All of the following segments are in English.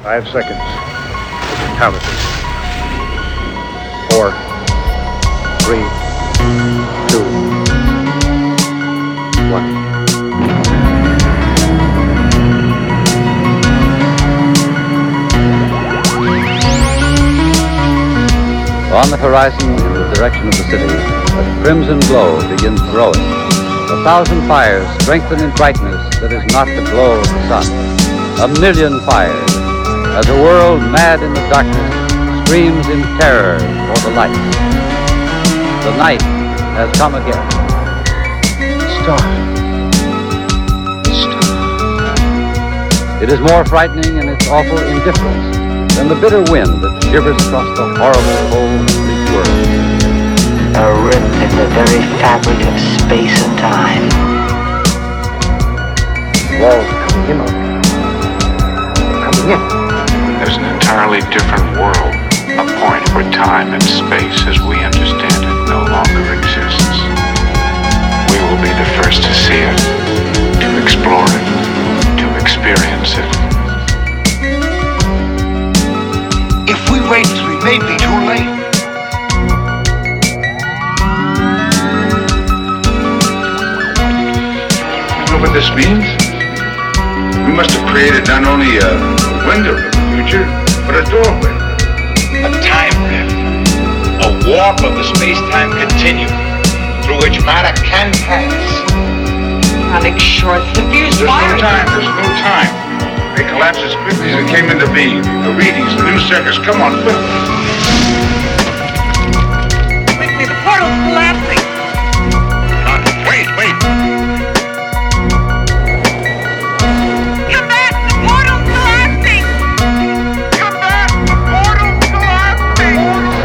5 seconds. Count it. 4, 3, 2, 1. On the horizon, in the direction of the city, a crimson glow begins growing. 1,000 fires strengthen in brightness that is not the glow of the sun. 1,000,000 fires, as a world mad in the darkness screams in terror for the light. The night has come again. Star. It is more frightening in its awful indifference than the bitter wind that shivers across the horrible, cold, bleak world. A rip in the very fabric of space and time. Walls coming in on me. Coming in. There's an entirely different world, a point where time and space as we understand it no longer exists. We will be the first to see it, to explore it, to experience it. If we wait, we may be too late. You know what this means? We must have created not only a window to the future, but a doorway. A time rift. A warp of the space-time continuum through which matter can pass. Running short the fuse fire. There's no time. They collapsed as quickly as it came into being. The readings, the new circuits, come on, quickly. Quickly, the portal's collapsing. Wait. Come back, the portal's collapsing. Come back, the portal's collapsing.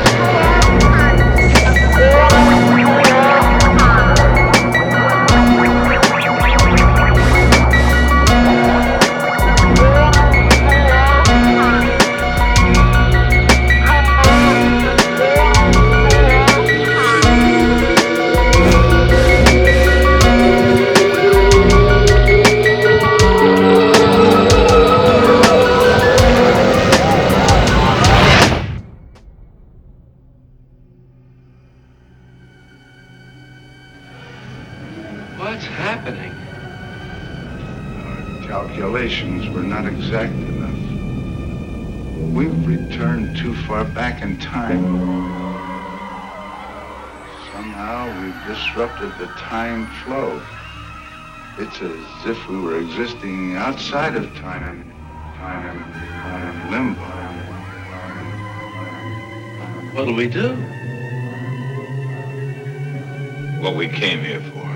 What's happening? Our calculations were not exact enough. We've returned too far back in time. Somehow we've disrupted the time flow. It's as if we were existing outside of time limbo. What'll we do? What we came here for.